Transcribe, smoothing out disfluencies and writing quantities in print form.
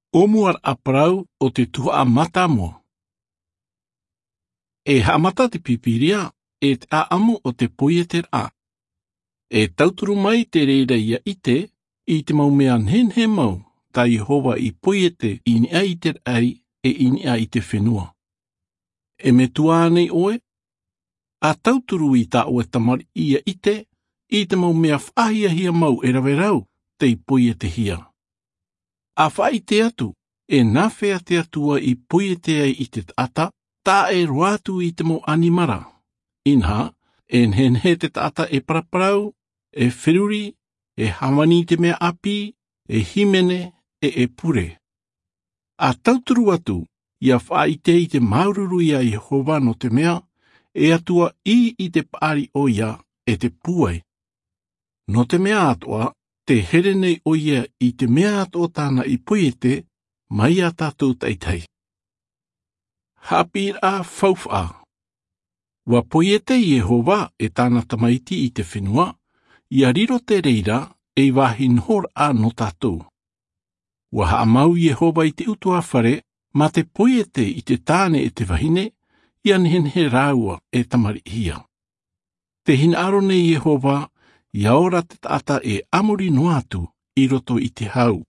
Omuar aprau o te tua a mata mo. E hamata te pipiria e te aamu o te poieter a. E tauturu mai te reira ia ite i te mau mea nhenhe mau ta Jehova i poiete i ni ai te ai e i ni ai te whenua. E me tua nei oe, a tauturu i ta oe tamari ia ite i te mau mea whahia hia mau e rawerau te i poiete hia. A whai te atu, e nawhea te atua i poiete ai i te ata, ta e ruatu i te mau animara. Inha, e nhenhe te tata e paraparau, e whiruri, e hawani te mea api, e himene, e pure. A tauturu atu, ia whai te i te maururu ia Jehova no te mea, e atua i te paari o ia e te puai. No te mea atua, te here nei o ia i te mea atua tāna i poiete, mai a tātou taitai. Hapir a whauwha. Wa poiete Jehova e tāna tamaiti i te whenua, ia riro te reira e wahin hor a no tātou. Wa haamau Jehova i te utua whare, ma te poiete i te tāne e te wahine, ia nhenhe rāua e tamari hia. Te hin aro nei Jehova, ia ora te tata e amuri noatu i roto i te hau.